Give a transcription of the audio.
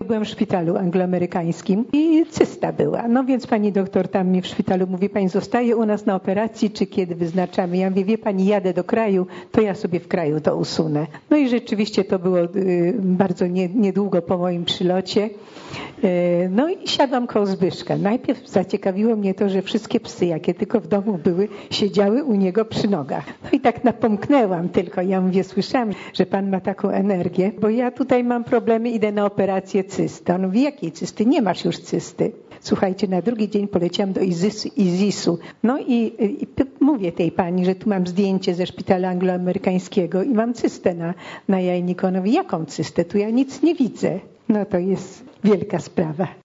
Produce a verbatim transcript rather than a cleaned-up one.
byłam w szpitalu angloamerykańskim i cysta była. No więc pani doktor tam mi w szpitalu mówi, pani zostaje u nas na operacji, czy kiedy wyznaczamy? Ja mówię, wie pani, jadę do kraju, to ja sobie w kraju to usunę. No i rzeczywiście to było bardzo niedługo po moim przylocie. No i siadłam koło Zbyszka. Najpierw zaciekawiło mnie to, że wszystkie psy, jakie tylko w domu były, siedziały u niego przy nogach. No i tak napomknęłam tylko. Ja mówię, słyszałam, że pan ma taką energię, bo ja tutaj mam problemy, idę na operację cysty. On mówi, jakiej cysty? Nie masz już cysty. Słuchajcie, na drugi dzień poleciałam do Izisu. Izisu. No i, i mówię tej pani, że tu mam zdjęcie ze szpitala angloamerykańskiego i mam cystę na, na jajniku. On mówi, jaką cystę? Tu ja nic nie widzę. No to jest wielka sprawa.